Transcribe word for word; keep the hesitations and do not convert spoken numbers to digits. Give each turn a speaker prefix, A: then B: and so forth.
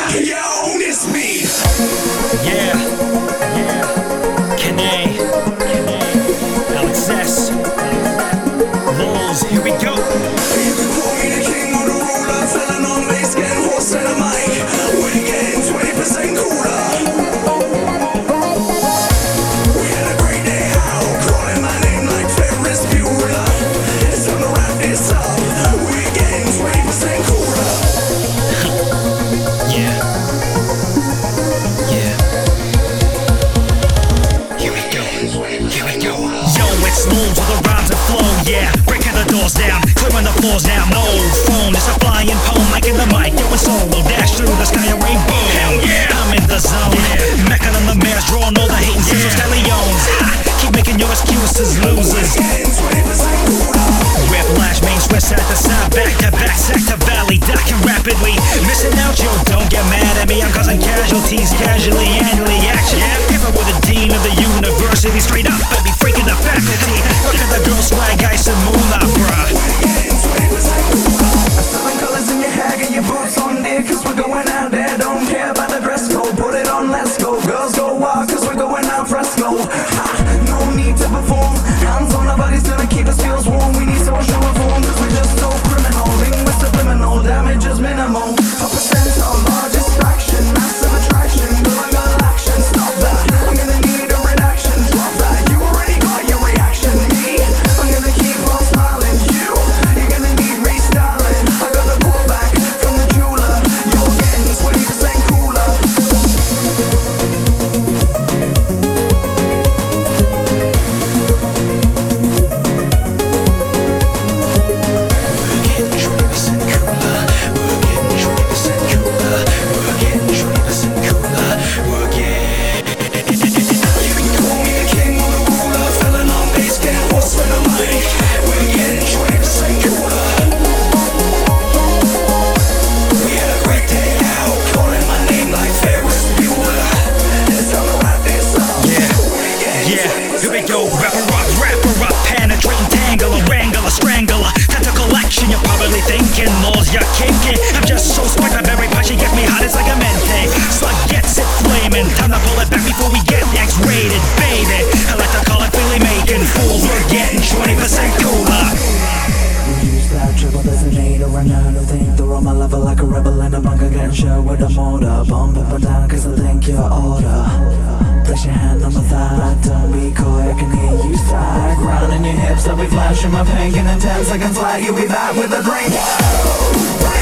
A: Yo, it's me.
B: Yeah, yeah. Kane, Alex S, Lols, here we go.
A: You can call me the king or the ruler, selling on bass, getting horse and a mic. We're getting twenty percent cooler. We had a great day out, calling my name like Ferris Bueller. It's time to wrap this up. We're getting twenty percent cooler.
B: Yeah, yeah. Here we go, here we go. Yo, it's Lols with the rhymes and flow, yeah. Breaking the doors down, clearing the floors down. No phone, it's a flying poem, like in the mic. Yo, it's solo, dash through the sky, a rainbow. Hell yeah, I'm in the zone. Yeah. Mecca on the mares, drawing all the hating scissors, yeah. Leones. Keep making your excuses, losers. Whiplash, main switch side to side, back to back, sack to valley, docking rapidly. Missing out, yo, don't get mad at me. I'm causing casualties, casually, annually action. If I were the dean of the university, straight up, I'd be freaking the faculty. Look at the girl swag, ice and moolah, bruh.
A: Seven colors in your hair, get your boots on, dear, cause we're going out there. Don't care about the dress code, put it on, let's go. Girls go wild, cause we're going out fresco. Ha, no need to perform, hands on, nobody's gonna keep us feels warm. We need social reform, cause we're just so criminal. Ring with subliminal, damage is minimal. A percent of our distraction, massive attraction. Girl, I got action, stop that. I'm gonna need a reaction, drop that. You already got your reaction, me. I'm gonna keep on smiling, you. You're gonna need restyling. I got a pull back from the jeweler. You're getting twenty percent cooler.
B: Thinking laws, you're kinking. I'm just so spiked up every punch. She gets me hot, it's like a mente. Slug gets it flaming. Time to pull it back before we get X-rated, baby. I like to call it Philly making fools. We're getting twenty percent cooler.
C: Use that triple designator and I don't think they're on my level like a rebel in a bunker getting shot with a motor. Bump up and down cause I think you're older. Place your hand on my thigh, don't be coy, I can hear you sigh. Ground in your hips, I'll be flashing my pink and in ten seconds flat, you'll be back with a drink. Whoa.